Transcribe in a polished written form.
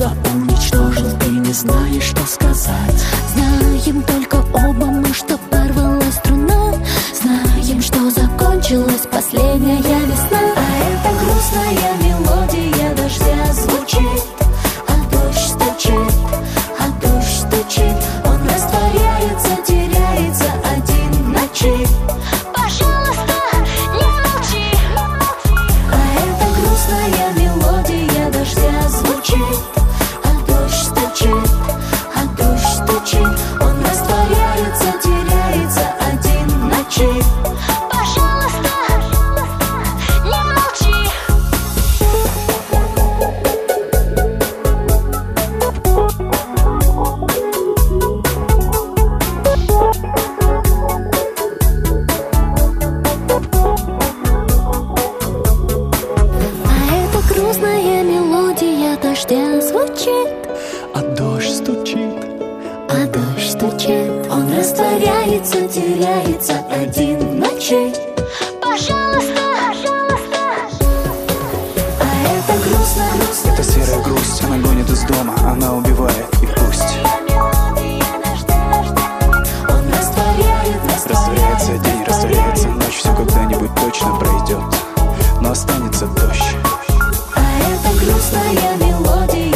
тебя уничтожил, ты не знаешь, что сказать. Знаем только оба мы, что порвалась струна. Знаем, что закончилась последняя весна. А эта грустная мелодия дождя звучит, а дождь стучит, а дождь стучит. Он растворяется, теряется один в ночи. Пожалуйста, не молчи. А эта грустная мелодия дождя звучит, а дождь стучит, а дождь стучит. Он растворяется, теряется один в ночи. Пожалуйста, не молчи. А эта грустная мелодия дождя звучит, А дождь стучит, а дождь стучит. он растворяется, теряется один в ночи. Пожалуйста, пожалуйста. А это грустно, грустно. Это серая грусть, она гонит из дома, она убивает, и пусть Он растворяется растворяется день, растворяется ночь. Все когда-нибудь точно пройдет, но останется дождь. А это грустная мелодия